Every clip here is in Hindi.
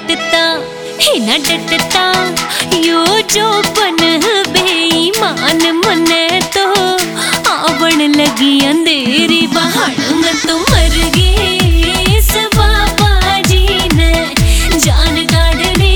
डटता ही न डटता यो जो पन बेईमान मने तो आवण लगी अंधेरी बहाड़ में तो मर गई इस बाबा जी ने जान काढ़ने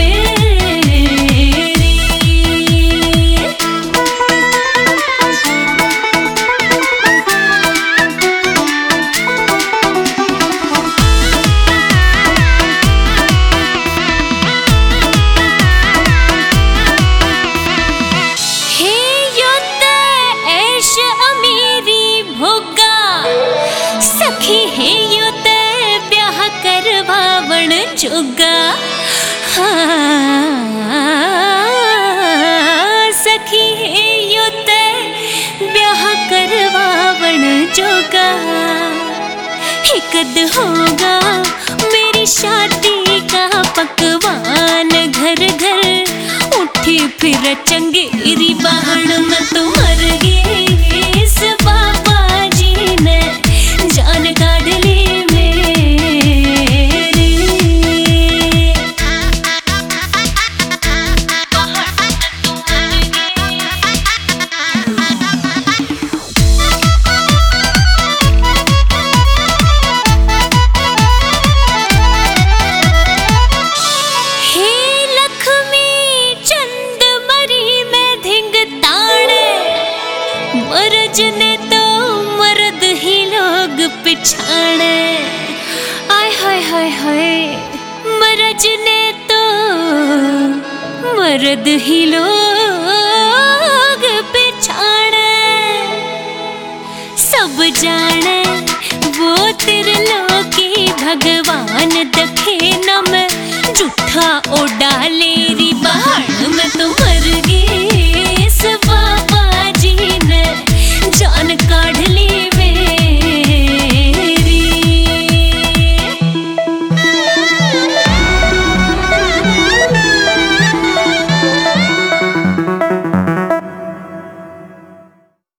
जोगा। हाँ सखी है यो ते ब्याह करवावण जोगा। हिकद होगा मेरी शादी का पकवान घर घर उठी फिर चंगेरी बहन में तो मर गई इस बाबा जी ने जान काढ़ ली। मरजने तो मर्द ही लोग पिछाड़े आय हाय हाय हाय। मरजने तो मर्द ही लोग पिछाड़े सब जाने वो त्रिलोकी भगवान दखे न में जूठा ओ डाले।